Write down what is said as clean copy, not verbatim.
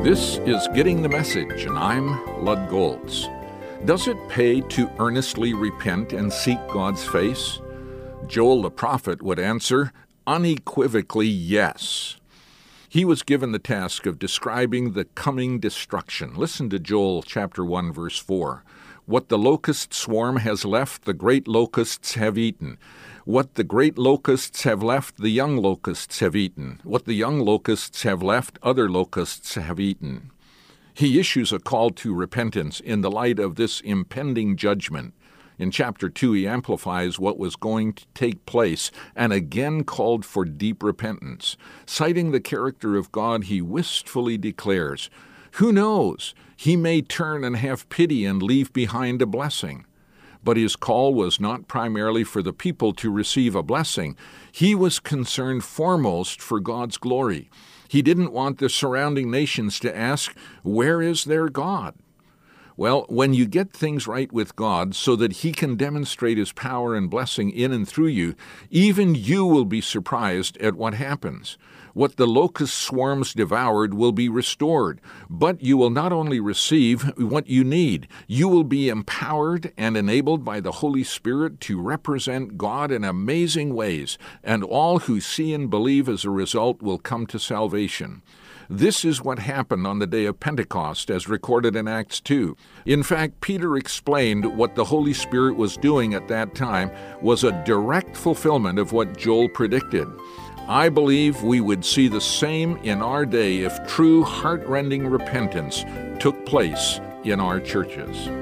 This is Getting the Message, and I'm Lud Goltz. Does it pay to earnestly repent and seek God's face? Joel the prophet would answer, unequivocally yes. He was given the task of describing the coming destruction. Listen to Joel chapter 1, verse 4. What the locust swarm has left, the great locusts have eaten. What the great locusts have left, the young locusts have eaten. What the young locusts have left, other locusts have eaten. He issues a call to repentance in the light of this impending judgment. In chapter 2, he amplifies what was going to take place and again called for deep repentance. Citing the character of God, he wistfully declares, "Who knows? He may turn and have pity and leave behind a blessing." But his call was not primarily for the people to receive a blessing. He was concerned foremost for God's glory. He didn't want the surrounding nations to ask, "Where is their God?" Well, when you get things right with God so that He can demonstrate His power and blessing in and through you, even you will be surprised at what happens. What the locust swarms devoured will be restored, but you will not only receive what you need, you will be empowered and enabled by the Holy Spirit to represent God in amazing ways, and all who see and believe as a result will come to salvation. This is what happened on the day of Pentecost, as recorded in Acts 2. In fact, Peter explained what the Holy Spirit was doing at that time was a direct fulfillment of what Joel predicted. I believe we would see the same in our day if true heart-rending repentance took place in our churches.